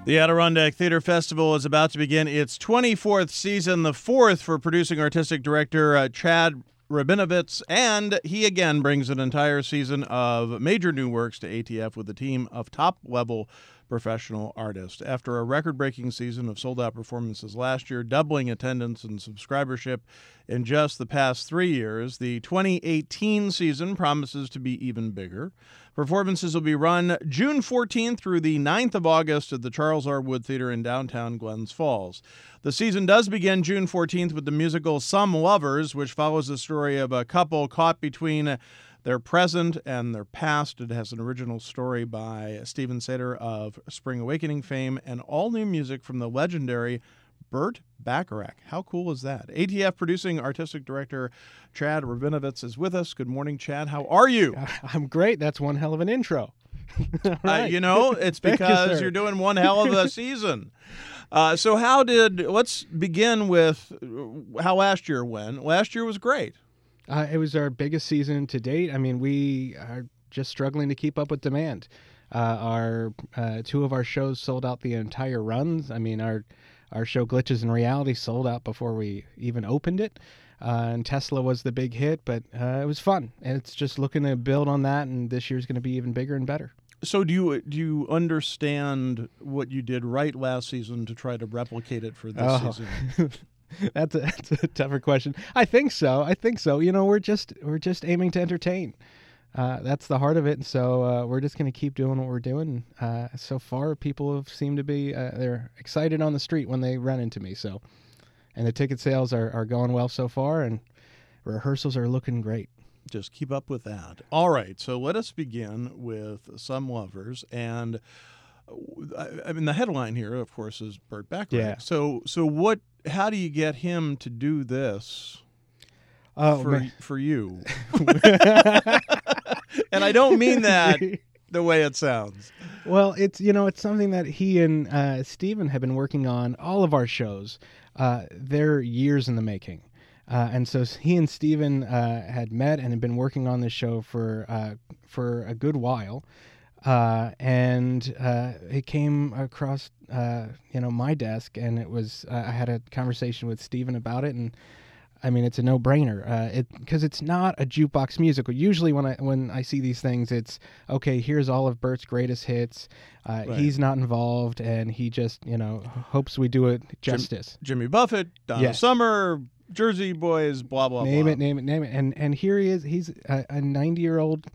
The Adirondack Theater Festival is about to begin its 24th season, the fourth for producing artistic director Chad Rabinowitz, and he again brings an entire season of major new works to ATF with a team of top-level professional artists. After a record-breaking season of sold-out performances last year, doubling attendance and subscribership in just the past 3 years, the 2018 season promises to be even bigger. Performances will be run June 14th through the 9th of August at the Charles R. Wood Theater in downtown Glens Falls. The season does begin June 14th with the musical Some Lovers, which follows the story of a couple caught between their present and their past. It has an original story by Stephen Sater of Spring Awakening fame and all new music from the legendary Burt Bacharach. How cool is that? ATF producing artistic director Chad Rabinowitz is with us. Good morning, Chad. How are you? I'm great. That's one hell of an intro. Right. It's because you're doing one hell of a season. Let's begin with how last year went. Last year was great. It was our biggest season to date. I mean, we are just struggling to keep up with demand. Our two of our shows sold out the entire runs. I mean, our show Glitches in Reality sold out before we even opened it. And Tesla was the big hit, but it was fun. And it's just looking to build on that, and this year's going to be even bigger and better. So do you understand what you did right last season to try to replicate it for this season? That's a tougher question. I think so. You know, we're just aiming to entertain. That's the heart of it. And so we're just going to keep doing what we're doing. So far, people have seemed to be they're excited on the street when they run into me. So, and the ticket sales are going well so far, and rehearsals are looking great. Just keep up with that. All right. So let us begin with Some Lovers. And I mean, the headline here, of course, is Burt Bacharach. Yeah. So how do you get him to do this for you? And I don't mean that the way it sounds. Well, it's something that he and Stephen have been working on all of our shows. They're years in the making. And so he and Stephen had met and had been working on this show for a good while. And it came across, my desk, and it was, I had a conversation with Stephen about it, and I mean, it's a no-brainer, because it's not a jukebox musical. Usually when I see these things, it's, okay, here's all of Burt's greatest hits. Right. He's not involved, and he just, hopes we do it justice. Jimmy Buffett, Donna Summer, Jersey Boys, blah, blah, name blah. Name it. And here he is. He's a 90-year-old,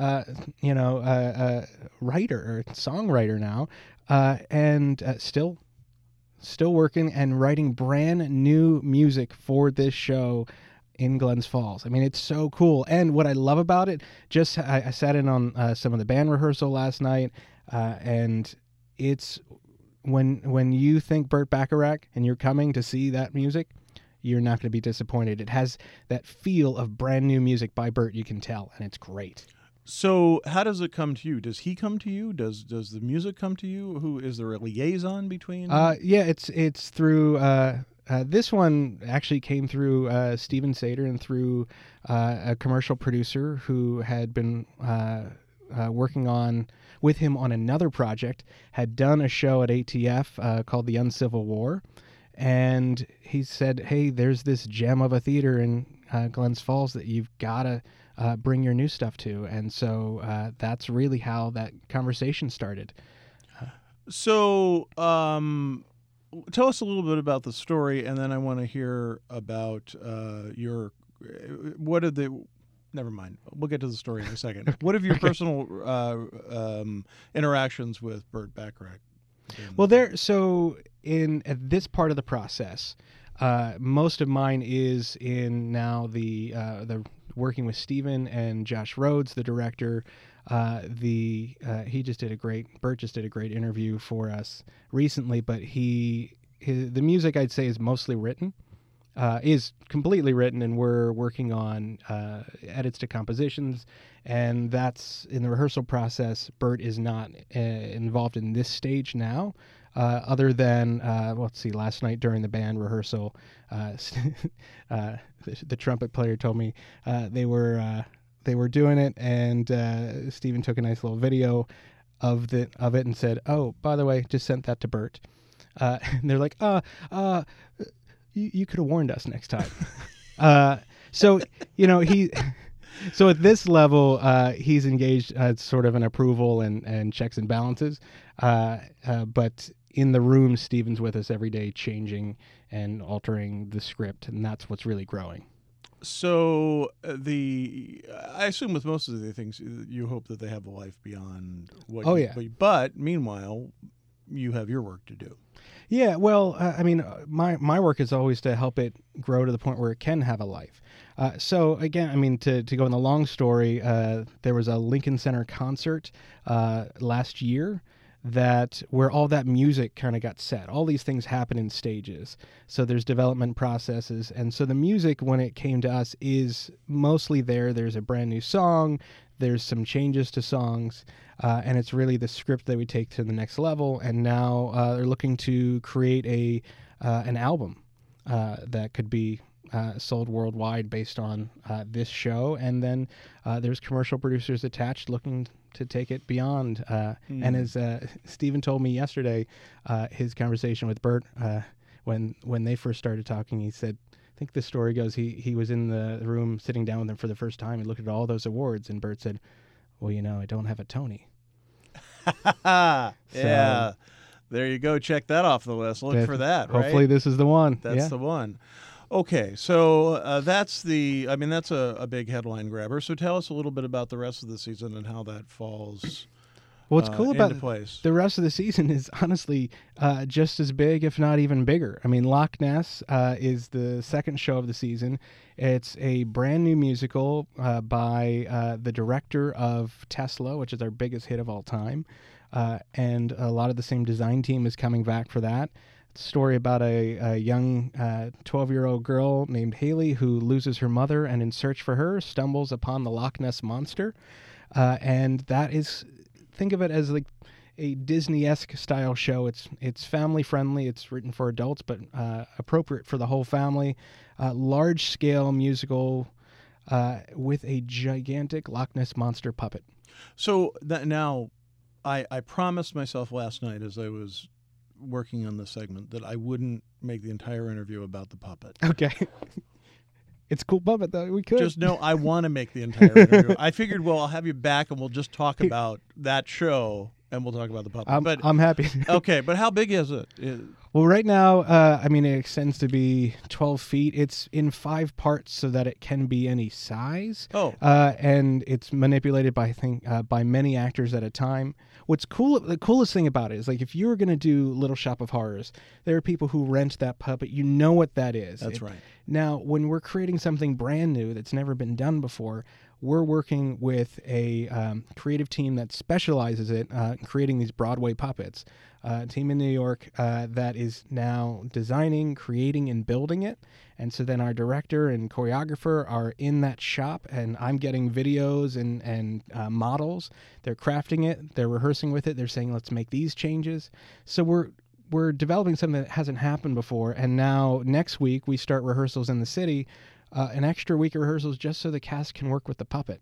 writer or songwriter now, and still working and writing brand new music for this show in Glens Falls. I mean, it's so cool. And what I love about it, I sat in on some of the band rehearsal last night, and it's when you think Burt Bacharach and you're coming to see that music, you're not going to be disappointed. It has that feel of brand new music by Burt, you can tell, and it's great. So how does it come to you? Does he come to you? Does the music come to you? Who is there a liaison between? Yeah, it's through this one actually came through Stephen Sater and through a commercial producer who had been working on with him on another project, had done a show at ATF called The Uncivil War. And he said, hey, there's this gem of a theater in Glens Falls that you've got to bring your new stuff to. And so that's really how that conversation started. So tell us a little bit about the story, and then I want to hear about never mind. We'll get to the story in a second. What have your personal interactions with Burt Bacharach? Well, in this part of the process, most of mine is in now the working with Stephen and Josh Rhodes, the director. Burt just did a great interview for us recently, but the music, I'd say, is mostly written, is completely written, and we're working on edits to compositions, and that's in the rehearsal process. Burt is not involved in this stage now, other than, let's see, last night during the band rehearsal, the trumpet player told me they were doing it, and Stephen took a nice little video of it and said, "Oh, by the way, just sent that to Bert." And they're like, you could have warned us next time." So he. So at this level, he's engaged sort of an approval and checks and balances. But in the room, Steven's with us every day, changing and altering the script, and that's what's really growing. So I assume with most of the things, you hope that they have a life beyond what. Oh, yeah. But meanwhile, you have your work to do. Yeah, well, I mean, my work is always to help it grow to the point where it can have a life. So again, I mean, to go in the long story, there was a Lincoln Center concert last year where all that music kind of got set. All these things happen in stages. So there's development processes. And so the music, when it came to us, is mostly there. There's a brand new song. There's some changes to songs. And it's really the script that we take to the next level. And now they're looking to create an album that could be sold worldwide based on this show. And then there's commercial producers attached looking to take it beyond. And as Steven told me yesterday, his conversation with Bert, when they first started talking, he said, I think the story goes, he was in the room sitting down with them for the first time and looked at all those awards, and Bert said, "Well, I don't have a Tony." Yeah. There you go. Check that off the list. Look for that, right? Hopefully this is the one. That's the one. Okay, so that's a big headline grabber. So tell us a little bit about the rest of the season and how that falls What's cool about into place. The rest of the season is honestly just as big, if not even bigger. I mean, Loch Ness is the second show of the season. It's a brand new musical by the director of Tesla, which is our biggest hit of all time. And a lot of the same design team is coming back for that. Story about a young 12-year-old girl named Haley who loses her mother and in search for her stumbles upon the Loch Ness Monster. And that is, think of it as like a Disney-esque style show. It's family friendly. It's written for adults, but appropriate for the whole family. Large scale musical with a gigantic Loch Ness Monster puppet. So now I promised myself last night as I was working on the segment that I wouldn't make the entire interview about the puppet. Okay. It's a cool puppet, though. We could. Just know I want to make the entire interview. I figured, well, I'll have you back and we'll just talk about that show and we'll talk about the puppet. I'm happy. Okay, but how big is it? Well, right now, it extends to be 12 feet. It's in 5 parts so that it can be any size. Oh. And it's manipulated by many actors at a time. What's cool, the coolest thing about it is, like, if you were going to do Little Shop of Horrors, there are people who rent that puppet. You know what that is. That's right. Now, when we're creating something brand new that's never been done before, we're working with a creative team that specializes in creating these Broadway puppets. A team in New York that is now designing, creating, and building it. And so then our director and choreographer are in that shop, and I'm getting videos and models. They're crafting it. They're rehearsing with it. They're saying, let's make these changes. So we're developing something that hasn't happened before. And now next week we start rehearsals in the city. An extra week of rehearsals just so the cast can work with the puppet.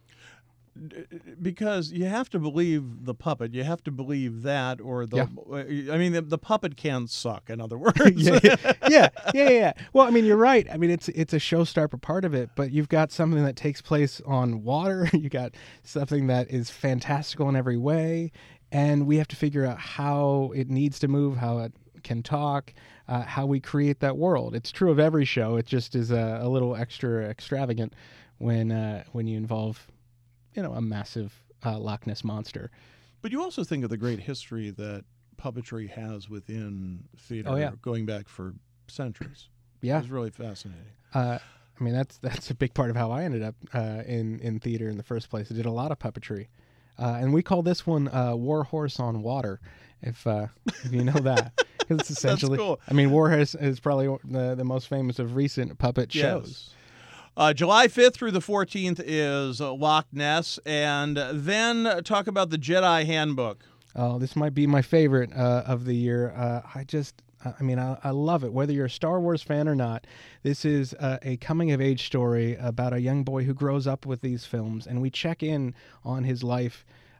Because you have to believe the puppet. You have to believe that, or the puppet can suck, in other words. Yeah. Well, I mean, you're right. I mean, it's a showstopper part of it, but you've got something that takes place on water. You got something that is fantastical in every way, and we have to figure out how it needs to move, how it can talk, how we create that world. It's true of every show. It just is a little extra extravagant when you involve a massive Loch Ness Monster. But you also think of the great history that puppetry has within theater, going back for centuries. Yeah, it's really fascinating. I mean, that's a big part of how I ended up in theater in the first place. I did a lot of puppetry, and we call this one War Horse on Water, if you know that. Because it's essentially, that's cool. I mean, War Horse is probably the most famous of recent puppet shows. July 5th through the 14th is Loch Ness, and then talk about the Jedi Handbook. Oh, this might be my favorite of the year. I love it. Whether you're a Star Wars fan or not, this is a coming-of-age story about a young boy who grows up with these films, and we check in on his life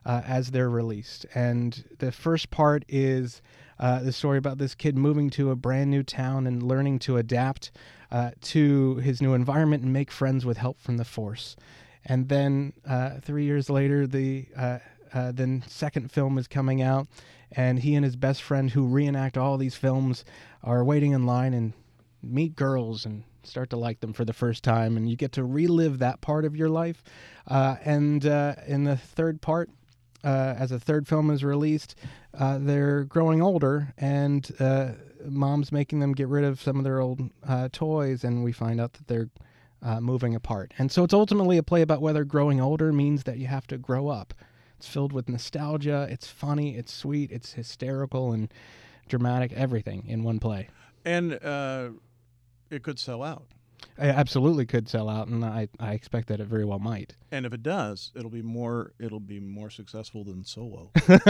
as they're released. And the first part is the story about this kid moving to a brand new town and learning to adapt to his new environment and make friends with help from the Force. And then 3 years later, the second film is coming out, and he and his best friend, who reenact all these films, are waiting in line and meet girls and start to like them for the first time, and you get to relive that part of your life. And in the third part, as a third film is released, they're growing older, and mom's making them get rid of some of their old toys, and we find out that they're moving apart. And so it's ultimately a play about whether growing older means that you have to grow up. It's filled with nostalgia, it's funny, it's sweet, it's hysterical and dramatic, everything in one play. And it could sell out. It absolutely could sell out, and I expect that it very well might. And if it does, it'll be more successful than Solo.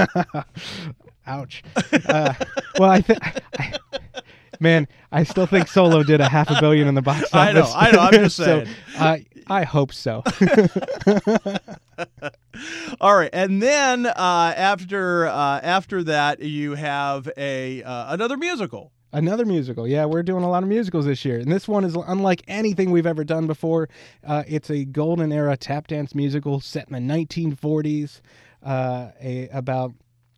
Ouch. Well, man, I still think Solo did $500 million in the box office. I know. I'm just saying. So, I hope so. All right, and then after that, you have another musical. Another musical. Yeah, we're doing a lot of musicals this year. And this one is unlike anything we've ever done before. It's a golden era tap dance musical set in the 1940s about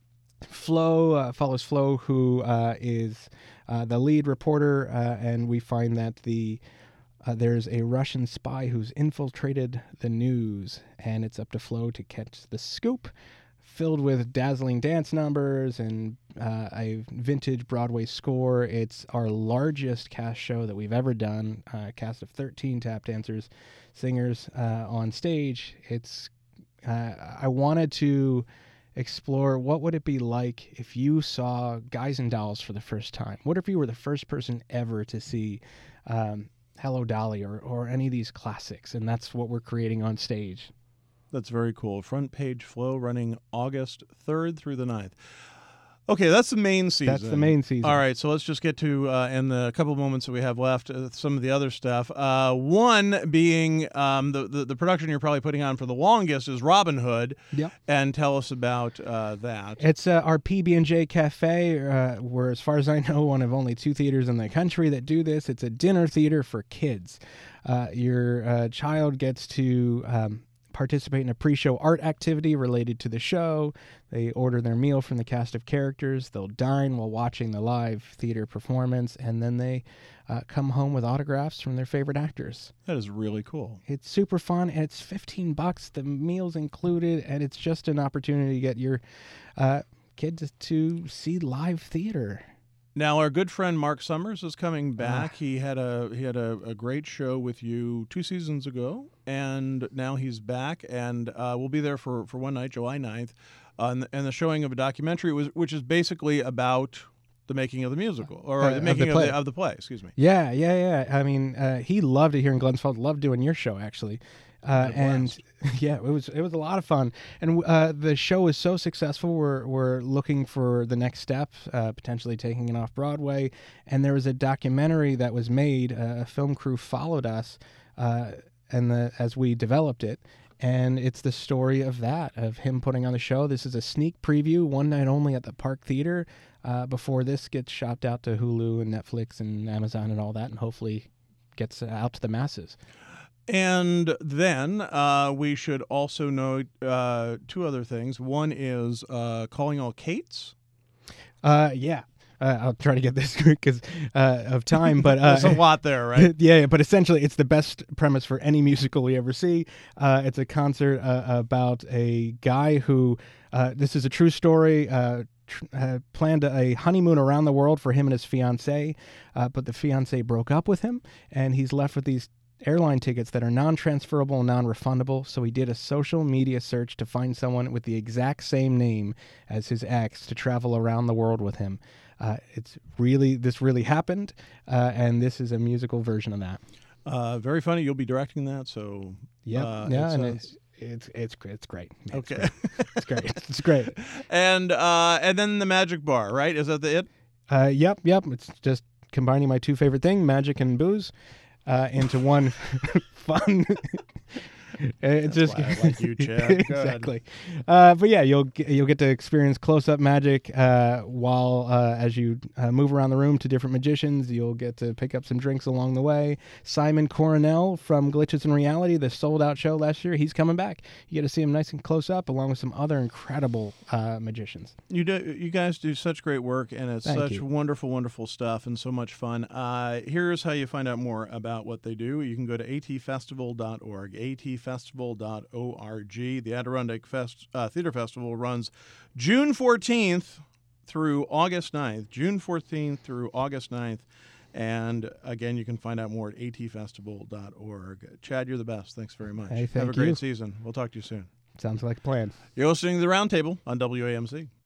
Flo, follows Flo, who is the lead reporter, and we find that there's a Russian spy who's infiltrated the news, and it's up to Flo to catch the scoop, filled with dazzling dance numbers and a vintage Broadway score. It's our largest cast show that we've ever done, a cast of 13 tap dancers, singers on stage. I wanted to explore what would it be like if you saw Guys and Dolls for the first time. What if you were the first person ever to see Hello Dolly or any of these classics? And that's what we're creating on stage. That's very cool. Front Page Flow, running August 3rd through the 9th. Okay, that's the main season. That's the main season. All right, so let's just get to, in the couple of moments that we have left, some of the other stuff. One being the production you're probably putting on for the longest is Robin Hood. Yep. And tell us about that. It's our PB&J Cafe. We're, as far as I know, one of only 2 theaters in the country that do this. It's a dinner theater for kids. Your child gets to participate in a pre-show art activity related to the show. They order their meal from the cast of characters. They'll dine while watching the live theater performance, and then they come home with autographs from their favorite actors. That is really cool. It's super fun, and it's $15. The meal's included, and it's just an opportunity to get your kid to see live theater. Now, our good friend Mark Summers is coming back. He had a great show with you 2 seasons ago, and now he's back, and we'll be there for one night, July 9th, and the showing of a documentary, which is basically about the making of the musical, or the making of the play. Excuse me. Yeah. I mean, he loved it here in Glensfeld. Loved doing your show, actually. And yeah, it was a lot of fun. And the show was so successful. We're looking for the next step, potentially taking it off Broadway. And there was a documentary that was made. A film crew followed us, as we developed it. And it's the story of him putting on the show. This is a sneak preview, one night only at the Park Theater, before this gets shopped out to Hulu and Netflix and Amazon and all that, and hopefully gets out to the masses. And then we should also note 2 other things. One is Calling All Kates. Yeah. I'll try to get this because of time, but there's a lot there, right? Yeah, but essentially, it's the best premise for any musical we ever see. It's a concert about a guy who, this is a true story, planned a honeymoon around the world for him and his fiancée, but the fiancée broke up with him, and he's left with these airline tickets that are non-transferable and non-refundable. So he did a social media search to find someone with the exact same name as his ex to travel around the world with him. This really happened, and this is a musical version of that. Very funny. You'll be directing that, so and it's great. Okay, it's great. And then the Magic Bar, right? Is that it? Yep. It's just combining my 2 favorite things, magic and booze, into one fun It's That's why I like you, Chad. exactly. But yeah, you'll get to experience close-up magic while as you move around the room to different magicians. You'll get to pick up some drinks along the way. Simon Coronel from Glitches in Reality, the sold-out show last year, he's coming back. You get to see him nice and close up, along with some other incredible magicians. You guys do such great work, and it's Thank such you. wonderful, wonderful stuff, and so much fun. Here's how you find out more about what they do. You can go to atfestival.org, atfestival.org. The Adirondack Theater Festival runs June 14th through August 9th. June 14th through August 9th. And again, you can find out more at atfestival.org. Chad, you're the best. Thanks very much. Hey, Have a thank great you. season. We'll talk to you soon. Sounds like a plan. You're listening to The Roundtable on WAMC.